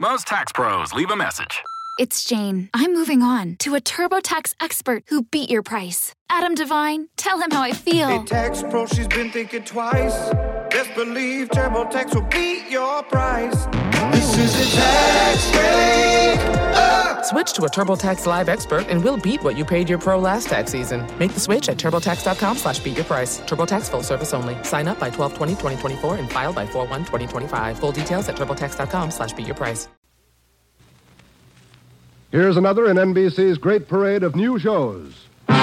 Most tax pros leave a message. It's Jane. I'm moving on to a TurboTax expert who beat your price. Adam Devine, tell him how I feel. Hey, tax pro, she's been thinking twice. Best believe TurboTax will beat your price. This is a tax break. Switch to a TurboTax Live expert and we'll beat what you paid your pro last tax season. Make the switch at TurboTax.com/beatyourprice. TurboTax full service only. Sign up by 12/20/2024 and file by 4/1/2025. Full details at TurboTax.com/beatyourprice. Here's another in NBC's great parade of new shows.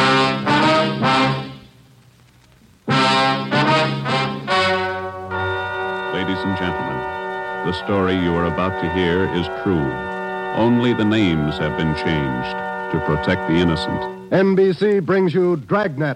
Ladies and gentlemen, the story you are about to hear is true. Only the names have been changed to protect the innocent. NBC brings you Dragnet.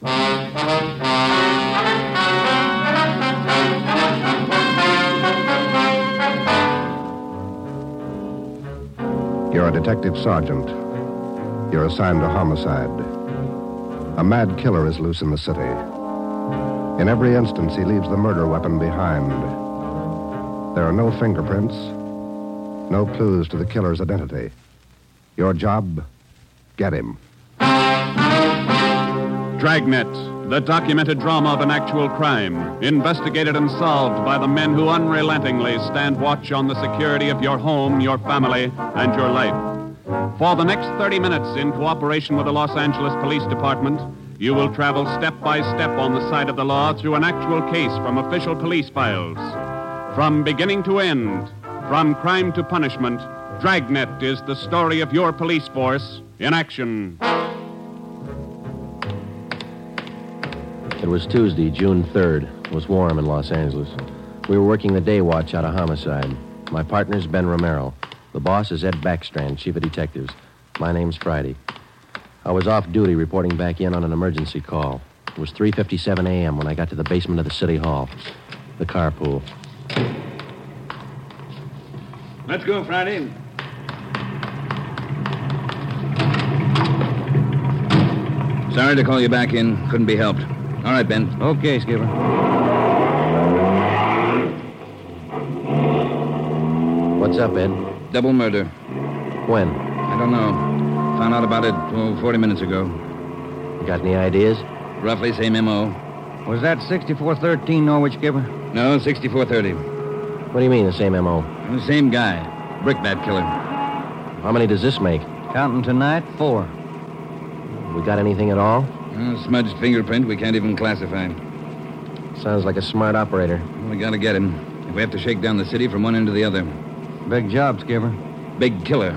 You're a detective sergeant. You're assigned to homicide. A mad killer is loose in the city. In every instance, he leaves the murder weapon behind. There are no fingerprints, no clues to the killer's identity. Your job, get him. Dragnet, the documented drama of an actual crime, investigated and solved by the men who unrelentingly stand watch on the security of your home, your family, and your life. For the next 30 minutes, in cooperation with the Los Angeles Police Department, you will travel step by step on the side of the law through an actual case from official police files. From beginning to end, from crime to punishment, Dragnet is the story of your police force in action. It was Tuesday, June 3rd. It was warm in Los Angeles. We were working the day watch out of homicide. My partner's Ben Romero. The boss is Ed Backstrand, chief of detectives. My name's Friday. I was off duty reporting back in on an emergency call. It was 3:57 a.m. when I got to the basement of the city hall, the carpool. Let's go, Friday. Sorry to call you back in. Couldn't be helped. All right, Ben. Okay, Skipper. What's up, Ed? Double murder. When? I don't know. Found out about it 40 minutes ago. You got any ideas? Roughly same M.O. Was that 6413 Norwich, Skipper? No, 6430. What do you mean, the same M.O.? The same guy. Brickbat killer. How many does this make? Counting tonight, 4. We got anything at all? Smudged fingerprint we can't even classify. Sounds like a smart operator. We gotta get him. If we have to shake down the city from one end to the other. Big job, Skipper. Big killer.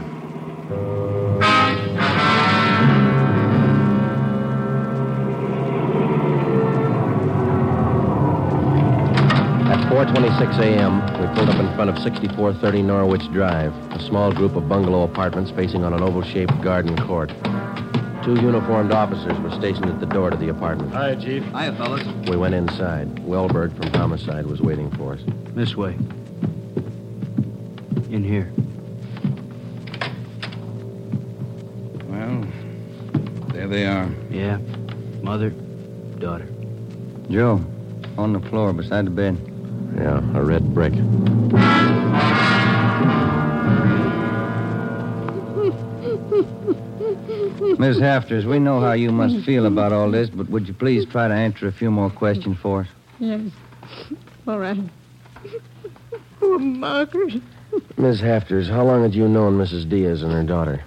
At 4:26 a.m., we pulled up in front of 6430 Norwich Drive, a small group of bungalow apartments facing on an oval-shaped garden court. 2 uniformed officers were stationed at the door to the apartment. Hi, Chief. Hiya, fellas. We went inside. Wellberg from Homicide was waiting for us. This way. In here. Well, there they are. Yeah. Mother, daughter. Joe, on the floor beside the bed. Yeah, a red brick. Miss Hafters, we know how you must feel about all this, but would you please try to answer a few more questions for us? Yes. All right. Poor Margaret. Miss Hafters, how long had you known Mrs. Diaz and her daughter?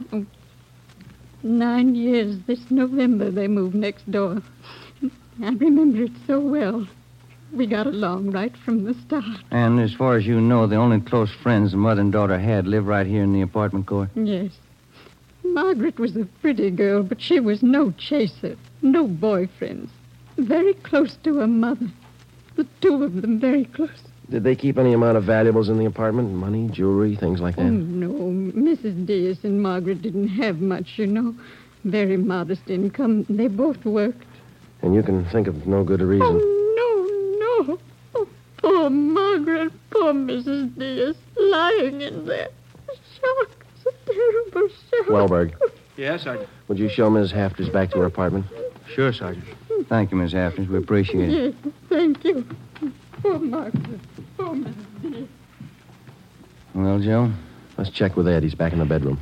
9 years. This November they moved next door. I remember it so well. We got along right from the start. And as far as you know, the only close friends the mother and daughter had live right here in the apartment court? Yes. Margaret was a pretty girl, but she was no chaser, no boyfriends. Very close to her mother. The 2 of them very close. Did they keep any amount of valuables in the apartment? Money, jewelry, things like that? Oh, no. Mrs. Diaz and Margaret didn't have much, you know. Very modest income. They both worked. And you can think of no good reason. Oh, no. Oh, poor Margaret. Poor Mrs. Diaz. Lying in there. Shock. It's a terrible shock. Wellberg. Yes, Sergeant. Would you show Ms. Hafters back to her apartment? Sure, Sergeant. Thank you, Miss Hafters. We appreciate it. Yes, thank you. Poor Margaret. Poor Mrs. Diaz. Well, Joe, Let's check with Ed. He's back in the bedroom.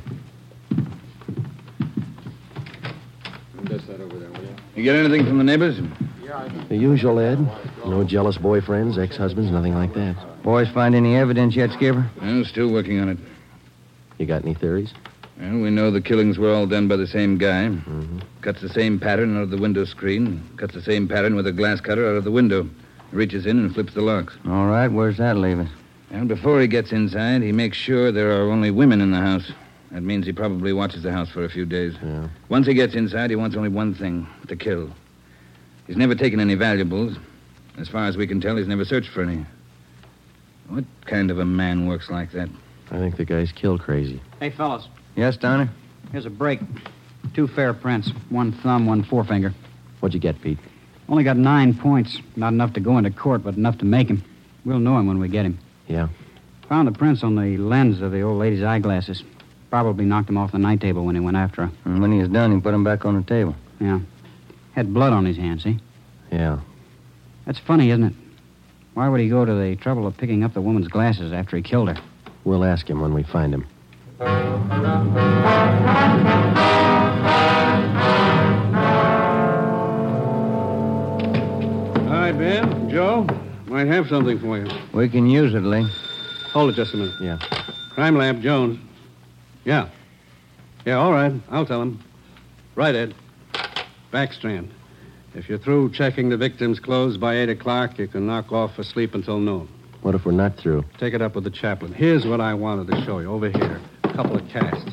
You get anything from the neighbors? The usual, Ed. No jealous boyfriends, ex-husbands, nothing like that. Boys find any evidence yet, Skipper? Well, still working on it. You got any theories? Well, we know the killings were all done by the same guy. Mm-hmm. Cuts the same pattern out of the window screen. Cuts the same pattern with a glass cutter out of the window. Reaches in and flips the locks. All right, where's that leave us? And before he gets inside, he makes sure there are only women in the house. That means he probably watches the house for a few days. Yeah. Once he gets inside, he wants only one thing, to kill. He's never taken any valuables. As far as we can tell, he's never searched for any. What kind of a man works like that? I think the guy's kill crazy. Hey, fellas. Yes, Donner? Here's a break. 2 fair prints. 1 thumb, 1 forefinger. What'd you get, Pete? Only got 9 points. Not enough to go into court, but enough to make him. We'll know him when we get him. Yeah. Found the prints on the lens of the old lady's eyeglasses. Probably knocked him off the night table when he went after her. And when he was done, he put him back on the table. Yeah. Had blood on his hands, see? Yeah. That's funny, isn't it? Why would he go to the trouble of picking up the woman's glasses after he killed her? We'll ask him when we find him. Hi, Ben. Joe. Might have something for you. We can use it, Lee. Hold it just a minute. Yeah. Crime Lab, Jones. Yeah. Yeah, all right. I'll tell him. Right, Ed. Backstrand. If you're through checking the victim's clothes by 8 o'clock, you can knock off for sleep until noon. What if we're not through? Take it up with the chaplain. Here's what I wanted to show you. Over here. A couple of casts.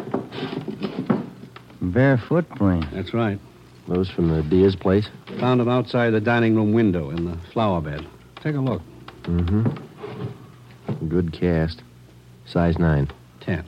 Bare footprint. That's right. Those from the Diaz place? Found them outside the dining room window in the flower bed. Take a look. Mm-hmm. Good cast. Size 9. 10.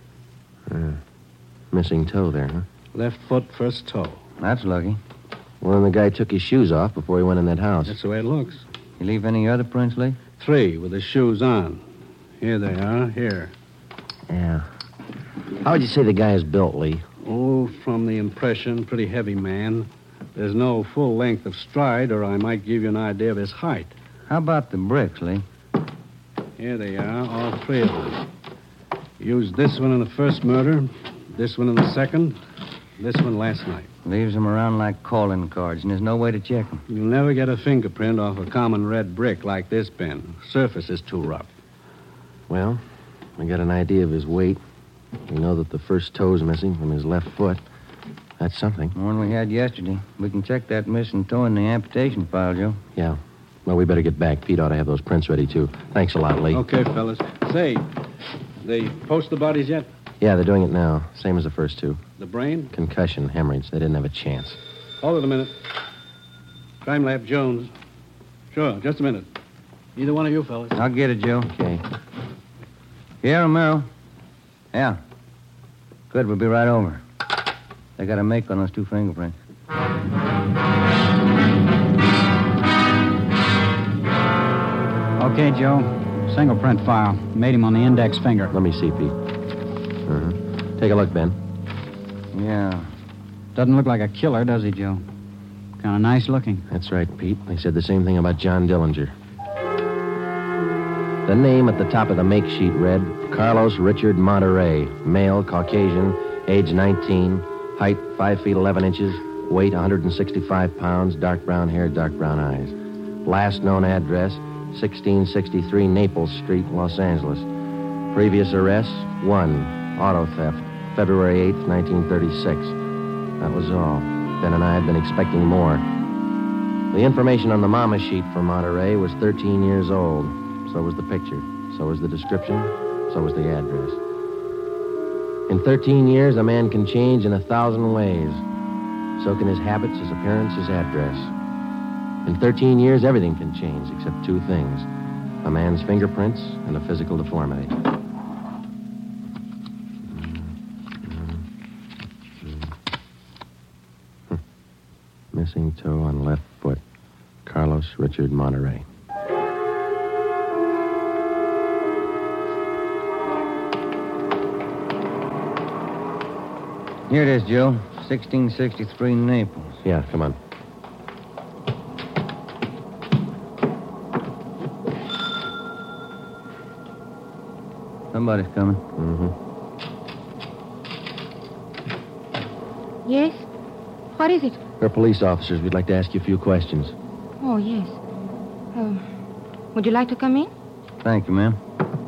Missing toe there, huh? Left foot, first toe. That's lucky. Well, then the guy took his shoes off before he went in that house. That's the way it looks. You leave any other prints, Lee? 3 with his shoes on. Here they are. Here. Yeah. How would you say the guy is built, Lee? Oh, from the impression, pretty heavy man. There's no full length of stride, or I might give you an idea of his height. How about the bricks, Lee? Here they are, all 3 of them. Used this one in the first murder, this one in the second, this one last night. Leaves them around like calling cards, and there's no way to check them. You'll never get a fingerprint off a common red brick like this, Ben. Surface is too rough. Well, we got an idea of his weight. We know that the first toe's missing from his left foot. That's something. The one we had yesterday. We can check that missing toe in the amputation file, Joe. Yeah. Well, we better get back. Pete ought to have those prints ready, too. Thanks a lot, Lee. Okay, fellas. Say, they post the bodies yet? Yeah, they're doing it now. Same as the first 2. The brain? Concussion, hemorrhage. They didn't have a chance. Hold it a minute. Crime Lab Jones. Sure, just a minute. Either one of you fellas. I'll get it, Joe. Okay. Here, Romero. Yeah. Good, we'll be right over. They got a make on those 2 fingerprints. Okay, Joe. Single print file. Made him on the index finger. Let me see, Pete. Take a look, Ben. Yeah. Doesn't look like a killer, does he, Joe? Kind of nice looking. That's right, Pete. They said the same thing about John Dillinger. The name at the top of the make sheet read Carlos Richard Monterey, male, Caucasian, age 19, height 5 feet 11 inches, weight 165 pounds, dark brown hair, dark brown eyes. Last known address, 1663 Naples Street, Los Angeles. Previous arrests, 1, auto theft, February 8th, 1936. That was all. Ben and I had been expecting more. The information on the mama sheet for Monterey was 13 years old. So was the picture. So was the description. So was the address. In 13 years, a man can change in 1,000 ways. So can his habits, his appearance, his address. In 13 years, everything can change except 2 things. A man's fingerprints and a physical deformity. Missing toe on left foot. Carlos Richard Monterey. Here it is, Joe. 1663 Naples. Yeah, come on. Somebody's coming. Mm-hmm. Yes? What is it? We're police officers. We'd like to ask you a few questions. Oh, yes. Would you like to come in? Thank you, ma'am.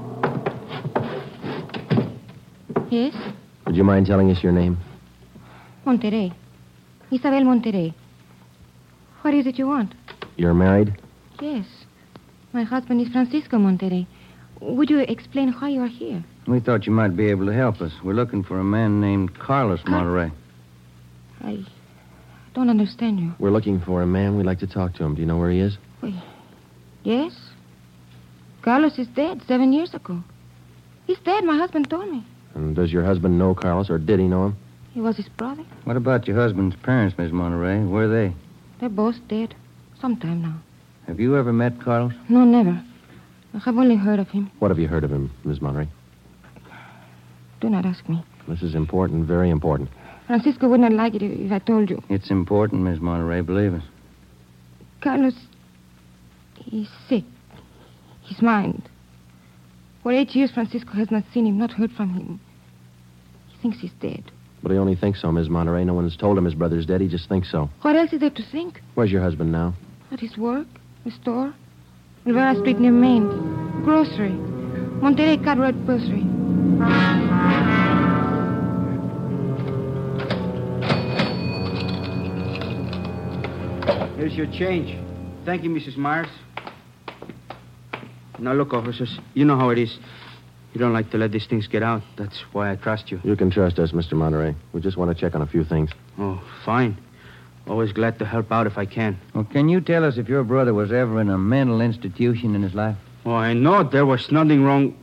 Yes? Would you mind telling us your name? Monterrey. Isabel Monterrey. What is it you want? You're married? Yes. My husband is Francisco Monterrey. Would you explain why you are here? We thought you might be able to help us. We're looking for a man named Carlos Monterrey. I don't understand you. We're looking for a man. We'd like to talk to him. Do you know where he is? Yes. Carlos is dead 7 years ago. He's dead, my husband told me. And does your husband know Carlos, or did he know him? He was his brother. What about your husband's parents, Miss Monterrey? Where are they? They're both dead. Some time now. Have you ever met Carlos? No, never. I have only heard of him. What have you heard of him, Miss Monterrey? Do not ask me. This is important, very important. Francisco would not like it if I told you. It's important, Miss Monterrey, believe us. Carlos, he's sick. His mind. For 8 years, Francisco has not seen him, not heard from him. He thinks he's dead. But he only thinks so, Miss Monterrey. No one's told him his brother's dead. He just thinks so. What else is there to think? Where's your husband now? At his work, the store, Rivera Street near Main, grocery, Monterrey Cartwright grocery. Here's your change. Thank you, Mrs. Myers. Now, look, officers, you know how it is. You don't like to let these things get out. That's why I trust you. You can trust us, Mr. Monterrey. We just want to check on a few things. Oh, fine. Always glad to help out if I can. Well, can you tell us if your brother was ever in a mental institution in his life? Oh, I know there was nothing wrong.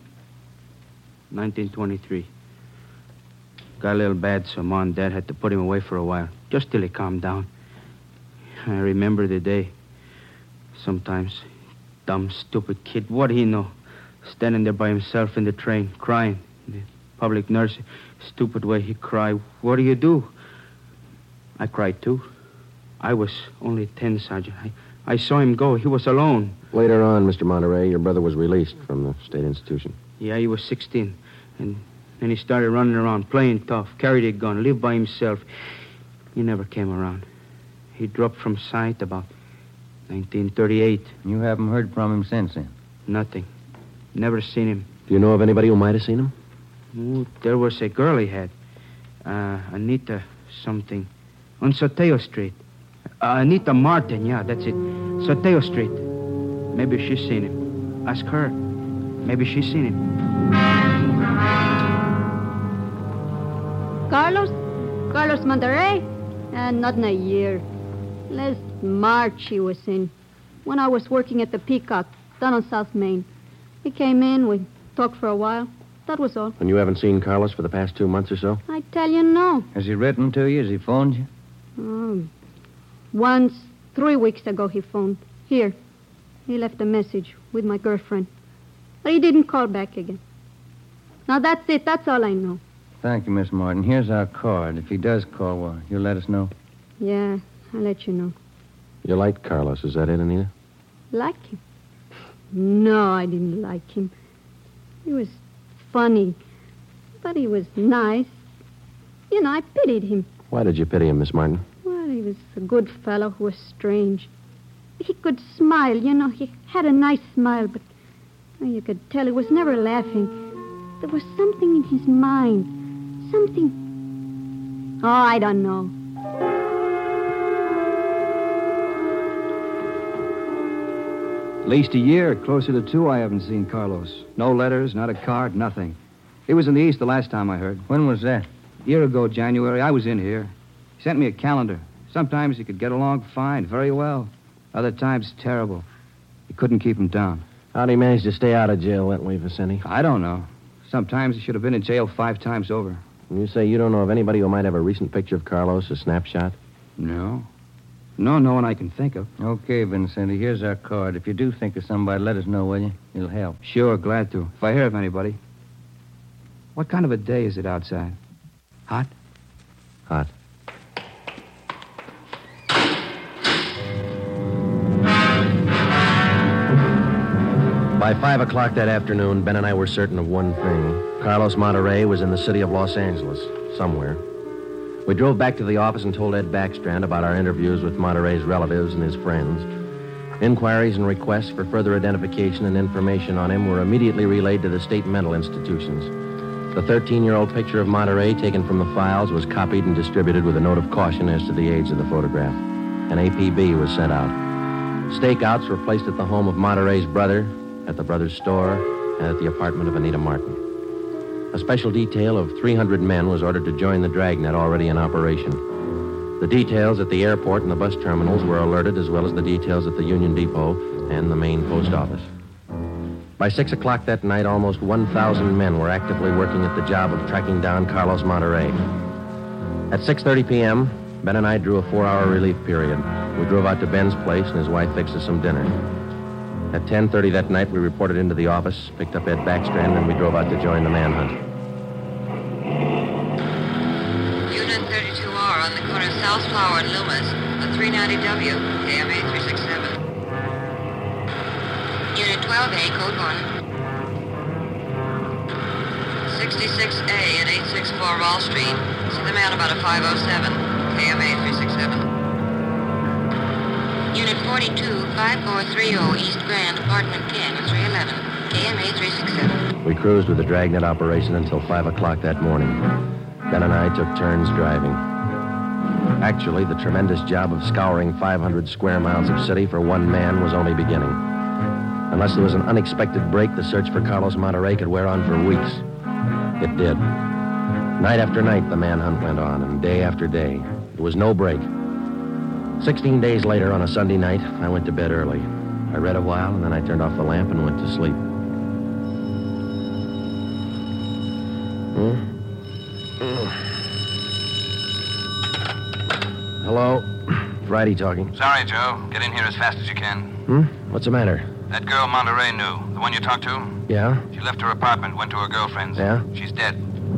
1923. Got a little bad, so Mom and Dad had to put him away for a while, just till he calmed down. I remember the day. Sometimes, dumb, stupid kid, what do he know? Standing there by himself in the train, crying. The public nurse, stupid way he cried. What do you do? I cried, too. I was only 10, Sergeant. I saw him go. He was alone. Later on, Mr. Monterrey, your brother was released from the state institution. Yeah, he was 16. And then he started running around, playing tough, carried a gun, lived by himself. He never came around. He dropped from sight about 1938. You haven't heard from him since then? Nothing. Never seen him. Do you know of anybody who might have seen him? Oh, there was a girl he had. Anita something. On Soteo Street. Anita Martin, yeah, that's it. Soteo Street. Maybe she's seen him. Ask her. Maybe she's seen him. Carlos Monterrey? Not in a year. Last March he was in. When I was working at the Peacock, down on South Main. He came in, we talked for a while. That was all. And you haven't seen Carlos for the past 2 months or so? I tell you, no. Has he written to you? Has he phoned you? Once, 3 weeks ago, he phoned. Here. He left a message with my girlfriend. But he didn't call back again. Now, that's it. That's all I know. Thank you, Miss Martin. Here's our card. If he does call, well, you'll let us know. Yeah, I'll let you know. You liked Carlos, is that it, Anita? Like him? No, I didn't like him. He was funny. But he was nice. You know, I pitied him. Why did you pity him, Miss Martin? Well, he was a good fellow who was strange. He could smile, you know. He had a nice smile, but you could tell he was never laughing. There was something in his mind. Something... Oh, I don't know. At least a year, closer to 2, I haven't seen Carlos. No letters, not a card, nothing. He was in the East the last time I heard. When was that? A year ago, January. I was in here. He sent me a calendar. Sometimes he could get along fine, very well. Other times, terrible. He couldn't keep him down. How'd he manage to stay out of jail that way, Vicente? I don't know. Sometimes he should have been in jail 5 times over. And you say you don't know of anybody who might have a recent picture of Carlos, a snapshot? No. No one I can think of. Okay, Vincenti, here's our card. If you do think of somebody, let us know, will you? It'll help. Sure, glad to. If I hear of anybody. What kind of a day is it outside? Hot? Hot. By 5 o'clock that afternoon, Ben and I were certain of one thing. Carlos Monterey was in the city of Los Angeles, somewhere. We drove back to the office and told Ed Backstrand about our interviews with Monterey's relatives and his friends. Inquiries and requests for further identification and information on him were immediately relayed to the state mental institutions. The 13-year-old picture of Monterey taken from the files was copied and distributed with a note of caution as to the age of the photograph. An APB was sent out. Stakeouts were placed at the home of Monterey's brother, at the brother's store, and at the apartment of Anita Martin. A special detail of 300 men was ordered to join the dragnet already in operation. The details at the airport and the bus terminals were alerted, as well as the details at the Union Depot and the main post office. By 6 o'clock that night, almost 1,000 men were actively working at the job of tracking down Carlos Monterey. At 6:30 p.m., Ben and I drew a 4-hour relief period. We drove out to Ben's place, and his wife fixed us some dinner. At 10:30 that night, we reported into the office, picked up Ed Backstrand, and we drove out to join the manhunt. Unit 32R on the corner of South Flower and Loomis, the 390W, KMA 367. Unit 12A, code 1. 66A at 864 Wall Street. See the man about a 507, KMA 367. Unit 42, 5430 East Grand, apartment King, 311, KMA 367. We cruised with the dragnet operation until 5 o'clock that morning. Ben and I took turns driving. Actually, the tremendous job of scouring 500 square miles of city for one man was only beginning. Unless there was an unexpected break, the search for Carlos Monterey could wear on for weeks. It did. Night after night, the manhunt went on, and day after day. There was no break. 16 days later, on a Sunday night, I went to bed early. I read a while, and then I turned off the lamp and went to sleep. Hello? Friday talking. Sorry, Joe. Get in here as fast as you can. What's the matter? That girl Monterey knew, the one you talked to, Yeah? she left her apartment, went to her girlfriend's. Yeah? She's dead.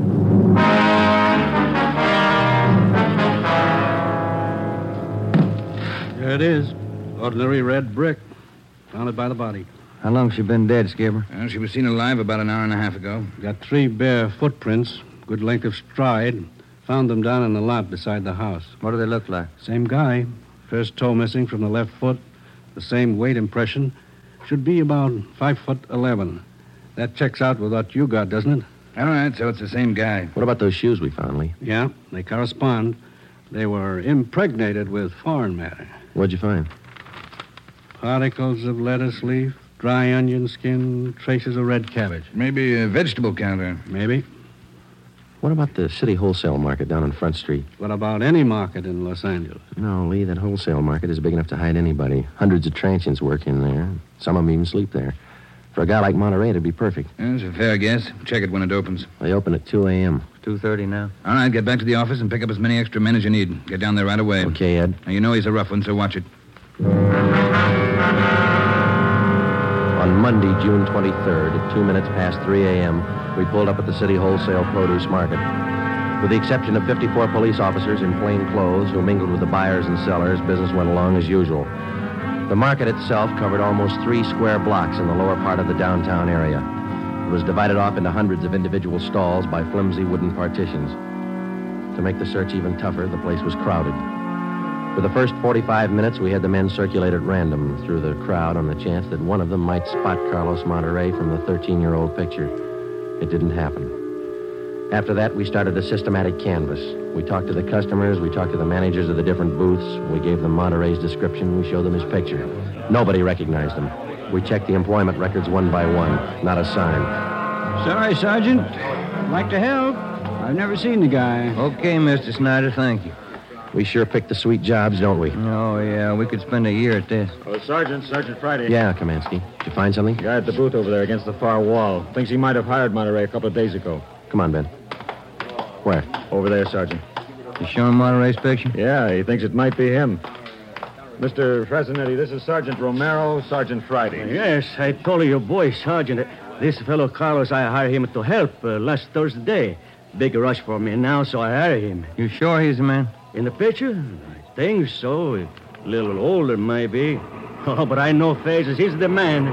There it is. Ordinary red brick. Found it by the body. How long's she been dead, Skipper? Well, she was seen alive about an hour and a half ago. Got 3 bare footprints, good length of stride. Found them down in the lot beside the house. What do they look like? Same guy. First toe missing from the left foot. The same weight impression. Should be about 5'11". That checks out with what you got, doesn't it? All right, so it's the same guy. What about those shoes we found, Lee? Yeah, they correspond. They were impregnated with foreign matter. What'd you find? Particles of lettuce leaf, dry onion skin, traces of red cabbage. Maybe a vegetable counter. Maybe. What about the city wholesale market down on Front Street? What about any market in Los Angeles? No, Lee, that wholesale market is big enough to hide anybody. Hundreds of transients work in there. Some of them even sleep there. For a guy like Monterey, it'd be perfect. That's a fair guess. Check it when it opens. They open at 2 a.m. 2:30 now. All right, get back to the office and pick up as many extra men as you need. Get down there right away. Okay, Ed. Now, you know he's a rough one, so watch it. On Monday, June 23rd, at 2 minutes past 3 a.m., we pulled up at the city wholesale produce market. With the exception of 54 police officers in plain clothes who mingled with the buyers and sellers, business went along as usual. The market itself covered almost 3 square blocks in the lower part of the downtown area. It was divided off into hundreds of individual stalls by flimsy wooden partitions. To make the search even tougher, the place was crowded. For the first 45 minutes, we had the men circulate at random through the crowd on the chance that one of them might spot Carlos Monterey from the 13-year-old picture. It didn't happen. After that, we started a systematic canvass. We talked to the customers, we talked to the managers of the different booths, we gave them Monterey's description, we showed them his picture. Nobody recognized him. We checked the employment records one by one. Not a sign. Sorry, Sergeant. I'd like to help. I've never seen the guy. Okay, Mr. Snyder, thank you. We sure pick the sweet jobs, don't we? Oh, yeah, we could spend a year at this. Oh, Sergeant Friday. Yeah, Kamansky. Did you find something? Guy at the booth over there against the far wall. Thinks he might have hired Monterey a couple of days ago. Come on, Ben. Where? Over there, Sergeant. You showing Monterey's picture? Yeah, he thinks it might be him. Mr. Fresinetti, this is Sergeant Romero, Sergeant Friday. Yes, I told your boy, Sergeant. This fellow Carlos, I hired him to help last Thursday. Big rush for me now, so I hired him. You sure he's the man? In the picture? I think so. A little older, maybe. Oh, but I know faces. He's the man.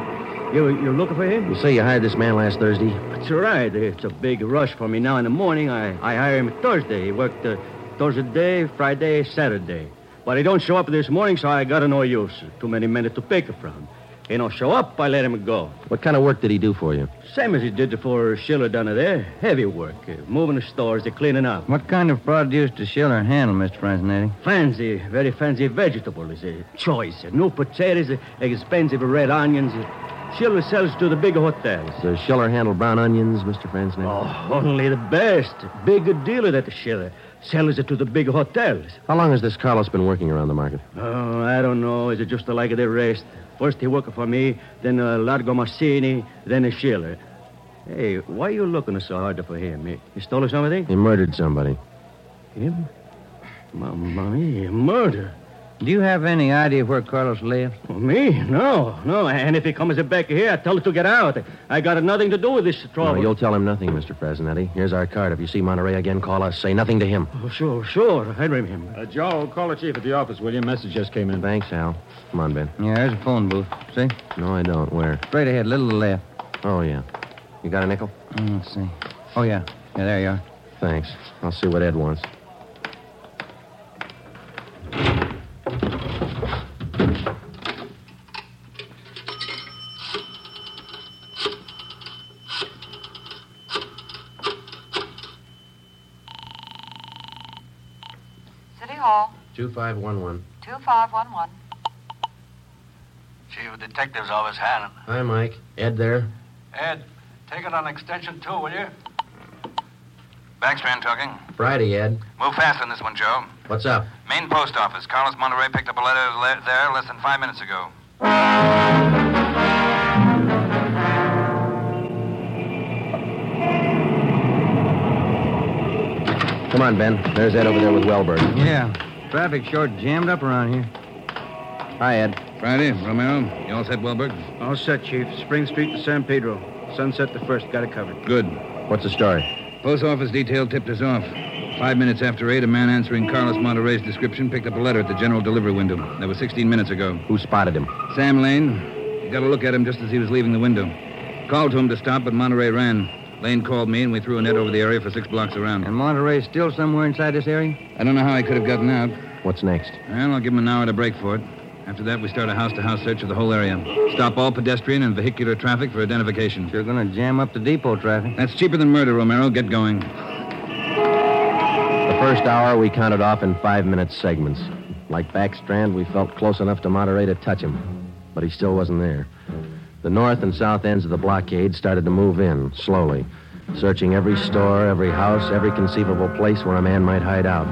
You're looking for him? You say you hired this man last Thursday? That's right. It's a big rush for me now in the morning. I hire him Thursday. He worked Thursday, Friday, Saturday. But he don't show up this morning, so I got no use. Too many men to pick from. He don't show up, I let him go. What kind of work did he do for you? Same as he did for Schiller down there. Heavy work. Moving the stores, cleaning up. What kind of produce does Schiller handle, Mr. Franzenetti? Fancy, very fancy vegetables. Choice. New potatoes, expensive red onions. Schiller sells to the big hotels. Does Schiller handle brown onions, Mr. Franzenetti? Oh, only the best. Big dealer that Schiller. Sells it to the big hotels. How long has this Carlos been working around the market? Oh, I don't know. Is it just like the rest? First he worked for me, then Largo Massini, then a Schiller. Hey, why are you looking so hard for him? He stole something? He murdered somebody. Him? Mamma mia, murder. Do you have any idea where Carlos lives? Oh, me? No. And if he comes back here, I tell him to get out. I got nothing to do with this trouble. No, you'll tell him nothing, Mr. Franzenetti. Here's our card. If you see Monterey again, call us. Say nothing to him. Oh, sure. I remember. Joe, call the chief at the office, will you? Message just came in. Thanks, Al. Come on, Ben. Yeah, there's a phone booth. See? No, I don't. Where? Straight ahead, little to the left. Oh, yeah. You got a nickel? Let's see. Oh, yeah. Yeah, there you are. Thanks. I'll see what Ed wants. City Hall. 2511. 2511. Chief of Detectives Office, Hannon. Hi, Mike. Ed there? Ed, take it on extension 2, will you? Backstrand talking. Friday, Ed. Move fast on this one, Joe. What's up? Main post office. Carlos Monterey picked up a letter there less than 5 minutes ago. Come on, Ben. There's Ed over there with Wellberg. Yeah. Traffic short jammed up around here. Hi, Ed. Friday, Romero. You all set, Wellberg? All set, Chief. Spring Street to San Pedro. Sunset the first. Got it covered. Good. What's the story? Post office detail tipped us off. 5 minutes after 8, a man answering Carlos Monterey's description picked up a letter at the general delivery window. That was 16 minutes ago. Who spotted him? Sam Lane. He got a look at him just as he was leaving the window. Called to him to stop, but Monterey ran. Lane called me, and we threw a net over the area for 6 blocks around. And Monterey's still somewhere inside this area? I don't know how he could have gotten out. What's next? Well, I'll give him an hour to break for it. After that, we start a house-to-house search of the whole area. Stop all pedestrian and vehicular traffic for identification. You're going to jam up the depot traffic. That's cheaper than murder, Romero. Get going. The first hour we counted off in 5-minute segments. Like Backstrand, we felt close enough to Monterey to touch him. But he still wasn't there. The north and south ends of the blockade started to move in, slowly. Searching every store, every house, every conceivable place where a man might hide out.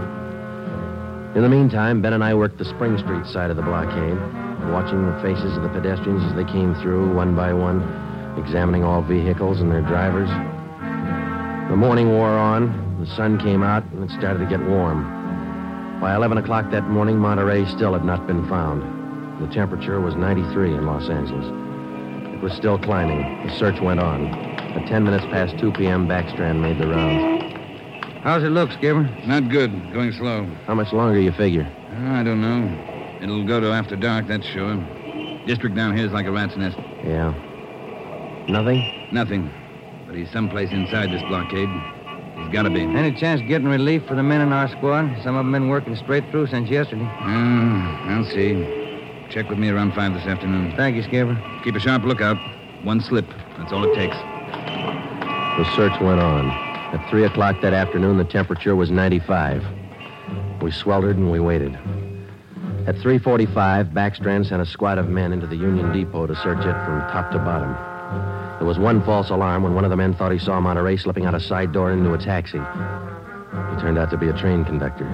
In the meantime, Ben and I worked the Spring Street side of the blockade, watching the faces of the pedestrians as they came through, one by one, examining all vehicles and their drivers. The morning wore on, the sun came out, and it started to get warm. By 11 o'clock that morning, Monterey still had not been found. The temperature was 93 in Los Angeles. It was still climbing. The search went on. At 10 minutes past 2 p.m., Backstrand made the rounds. How's it look, Skipper? Not good. Going slow. How much longer you figure? I don't know. It'll go to after dark, that's sure. District down here is like a rat's nest. Yeah. Nothing? Nothing. But he's someplace inside this blockade. He's got to be. Any chance of getting relief for the men in our squad? Some of them been working straight through since yesterday. I'll see. Check with me around 5 this afternoon. Thank you, Skipper. Keep a sharp lookout. One slip. That's all it takes. The search went on. At 3 o'clock that afternoon, the temperature was 95. We sweltered and we waited. At 3:45, Backstrand sent a squad of men into the Union Depot to search it from top to bottom. There was one false alarm when one of the men thought he saw Monterey slipping out a side door into a taxi. He turned out to be a train conductor.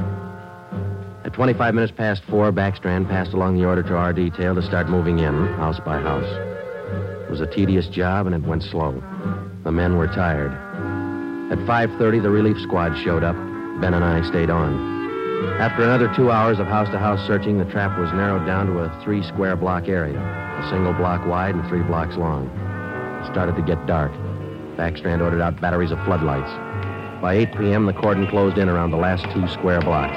At 25 minutes past 4, Backstrand passed along the order to our detail to start moving in, house by house. It was a tedious job, and it went slow. The men were tired. At 5:30, the relief squad showed up. Ben and I stayed on. After another 2 hours of house-to-house searching, the trap was narrowed down to a 3-square-block area, a single block wide and 3 blocks long. It started to get dark. Backstrand ordered out batteries of floodlights. By 8 p.m., the cordon closed in around the last 2 square blocks.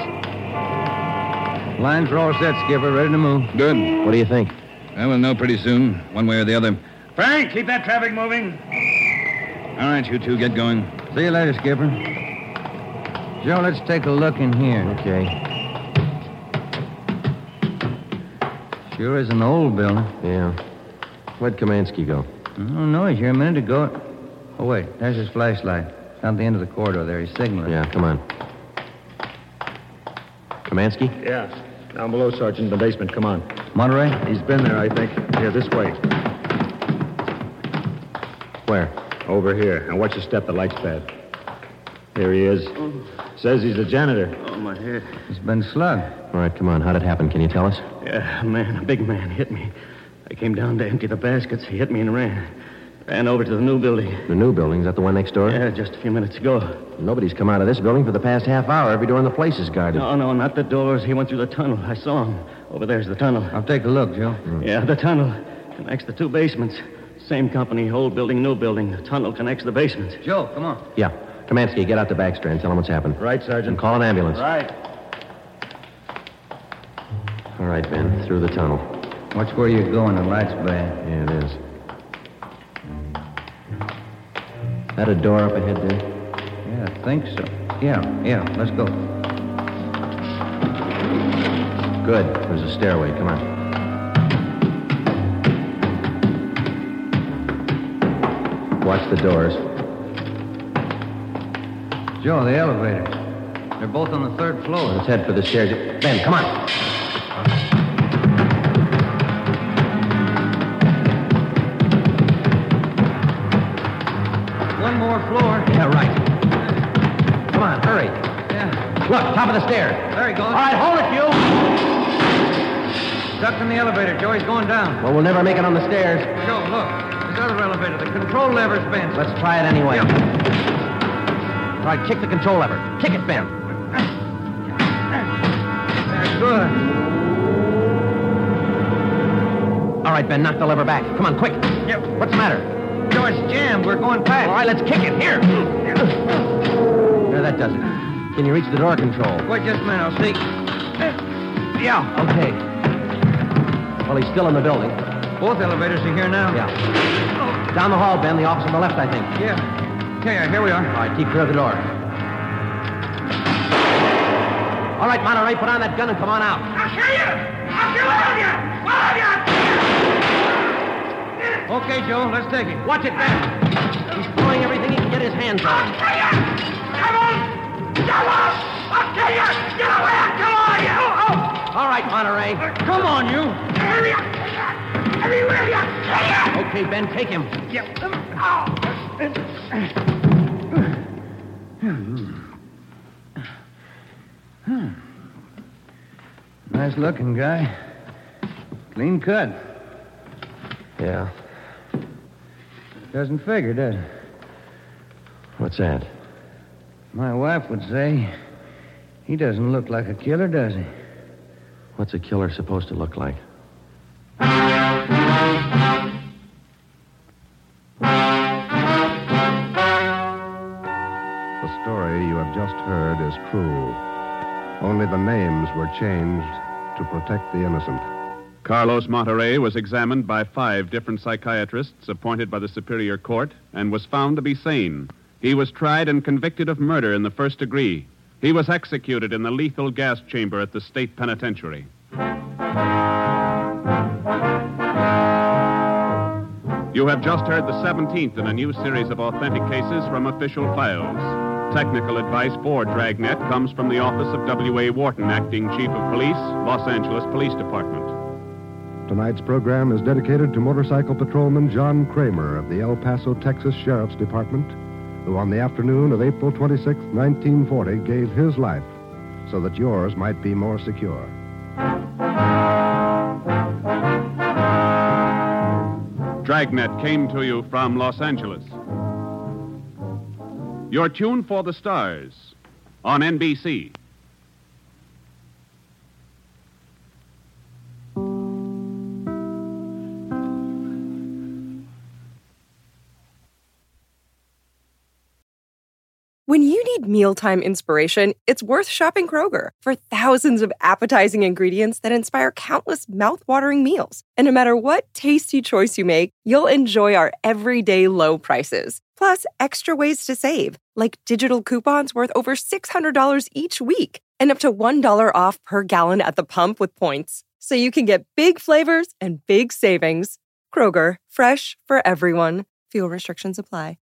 Lines are all set, Skipper. Ready to move. Good. What do you think? Well, we'll know pretty soon, one way or the other. Frank, keep that traffic moving. All right, you two, get going. See you later, Skipper. Joe, let's take a look in here. Okay. Sure is an old building. Yeah. Where'd Kamansky go? I don't know. He's here a minute ago. Oh, wait. There's his flashlight. It's down at the end of the corridor there. He's signaling. Yeah, come on. Kamansky? Yeah. Down below, Sergeant, in the basement. Come on. Monterey? He's been there, I think. Yeah, this way. Where? Over here. Now watch your step. The light's bad. Here he is. Says he's a janitor. Oh, my head. He's been slugged. All right, come on. How'd it happen? Can you tell us? Yeah, a big man hit me. I came down to empty the baskets. He hit me and ran. Ran over to the new building. The new building? Is that the one next door? Yeah, just a few minutes ago. Nobody's come out of this building for the past half hour. Every door in the place is guarded. No, not the doors. He went through the tunnel. I saw him. Over there's the tunnel. I'll take a look, Joe. Yeah, the tunnel connects the two basements. Same company, old building, new building. The tunnel connects the basements. Joe, come on. Yeah. Kamansky, get out to Backstrand. Tell him what's happened. Right, Sergeant. And call an ambulance. Right. All right, Ben. Through the tunnel. Watch where you're going. The light's bad. Yeah, it is. That a door up ahead there? Yeah, I think so. Yeah. Let's go. Good. There's a stairway. Come on. Watch the doors. Joe, the elevators. They're both on the third floor. Let's head for the stairs. Ben, come on. One more floor. Yeah, right. Come on, hurry. Yeah. Look, top of the stairs. There he goes. All right, hold it, you. Stuck in the elevator, Joe. He's going down. Well, we'll never make it on the stairs. Joe, look. This other elevator. The control lever's bent. Let's try it anyway. Yeah. All right, kick the control lever. Kick it, Ben. That's good. All right, Ben, knock the lever back. Come on, quick. Yep. What's the matter? Joe, it's jammed. We're going past. All right, let's kick it. Here. There, that does it. Can you reach the door control? Wait just a minute. I'll see. Yeah. Okay. Well, he's still in the building. Both elevators are here now. Yeah. Down the hall, Ben. The office on the left, I think. Yeah. Okay, here we are. All right, keep clear of the door. All right, Monterey, put on that gun and come on out. I'll kill you! I'll kill all of you! All of you! Okay, Joe, let's take it. Watch it, Ben. He's throwing everything he can get his hands on. I'll kill you! Come on! Come on! I'll kill you! Get away! I'll kill all of you! Oh! All right, Monterey. Come on, you. Everywhere you kill you! Okay, Ben, take him. Yep. Oh! Nice looking guy. Clean cut. Yeah. Doesn't figure, does it? What's that? My wife would say he doesn't look like a killer, does he? What's a killer supposed to look like? The story you have just heard is true. Only the names were changed to protect the innocent. Carlos Monterey was examined by 5 different psychiatrists appointed by the Superior Court and was found to be sane. He was tried and convicted of murder in the first degree. He was executed in the lethal gas chamber at the state penitentiary. You have just heard the 17th in a new series of authentic cases from official files. Technical advice for Dragnet comes from the office of W.A. Wharton, Acting Chief of Police, Los Angeles Police Department. Tonight's program is dedicated to motorcycle patrolman John Kramer of the El Paso, Texas Sheriff's Department, who on the afternoon of April 26, 1940, gave his life so that yours might be more secure. Dragnet came to you from Los Angeles. Your tune for the stars on NBC. When you need mealtime inspiration, it's worth shopping Kroger for thousands of appetizing ingredients that inspire countless mouth-watering meals. And no matter what tasty choice you make, you'll enjoy our everyday low prices. Plus, extra ways to save, like digital coupons worth over $600 each week and up to $1 off per gallon at the pump with points. So you can get big flavors and big savings. Kroger, fresh for everyone. Fuel restrictions apply.